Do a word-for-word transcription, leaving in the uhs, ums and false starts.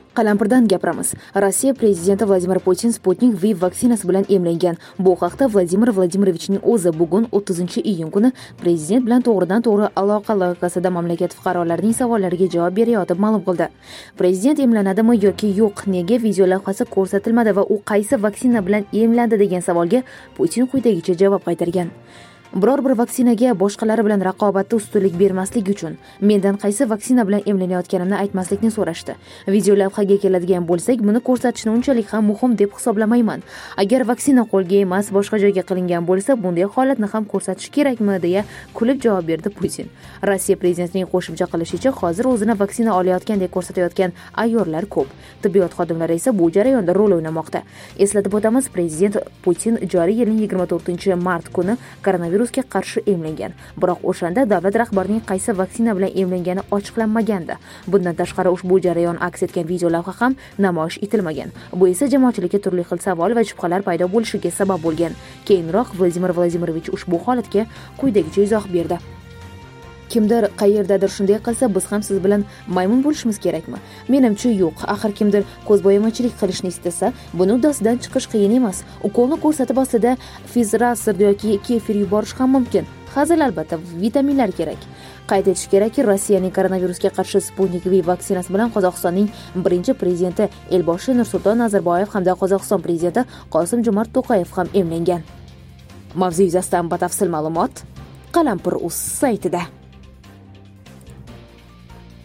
Qalampirdan gapiramiz. Rossiya prezidenti Vladimir Putin Sputnik V vaksinasi bilan emlangan. Bu haqda Vladimir Vladimirovichning o'zi bugun o'ttizinchi iyun kuni prezident bilan to'g'ridan-to'g'ri aloqa loyihasida mamlakat fuqarolarining savollariga javob berayotib ma'lum qildi. Prezident emlanadimi yoki yo'q, nega video lavhasi ko'rsatilmadi va u qaysi vaksina bilan emlandi degan savolga Putin quyidagicha javob qaytargan. Biror bir vaksinaga boshqalari bilan raqobatda ustunlik bermaslik uchun mendan qaysi vaksina bilan emlanayotganimni aytmaslikni so'rashdi. Video lavhaga keladigan bo'lsak, buni ko'rsatishni unchalik ham muhim deb hisoblamayman. Agar vaksina qo'lga emas, boshqa joyga qilingan bo'lsa, bunday holatni ham ko'rsatish kerakmi deya kulib javob berdi Putin. Rossiya prezidentining qo'shimcha qilishicha, hozir o'zini vaksina olayotgandek ko'rsatayotgan ayyorlar ko'p. Tibbiyot xodimlari esa bu jarayonda rol o'ynamoqda. Eslatib o'tamiz, prezident Putin joriy yilning yigirma to'rtinchi mart kuni koronavirus virusga qarshi emlangan. Biroq o'shanda davlat rahbarining qaysi vaksina bilan emlangani ochiqlanmagandi. Bundan tashqari ushbu jarayon aks etgan video lavha ham namoyish etilmagan. Bu esa jamoatchilikka turli xil savol va shubhalar paydo bo'lishiga sabab bo'lgan. Keyinroq Vladimir Vladimirovich ushbu holatga quyidagicha izoh berdi. Kimdir qayerdadir shunday qilsa, biz ham siz bilan maymun bo'lishimiz kerakmi? Menimcha yo'q. Axir kimdir ko'zbo'yamachilik qilishni istasa, buni uddasidan chiqish qiyin emas. Ukolni ko'rsatib ostida fizrasir yoki kefir yuborish ham mumkin. Hazil albatta, vitaminlar kerak. Qayd etish kerakki, Rossiyaning koronavirusga qarshi Sputnik V vaksinasi bilan Qozog'istonning birinchi prezidenti Elboshi Nursulton Nazarboyev hamda Qozog'iston prezidenti Qosim-Jomart To'qayev ham emlangan. Mavzu yuzasidan batafsil ma'lumot Qalampir.uz saytida.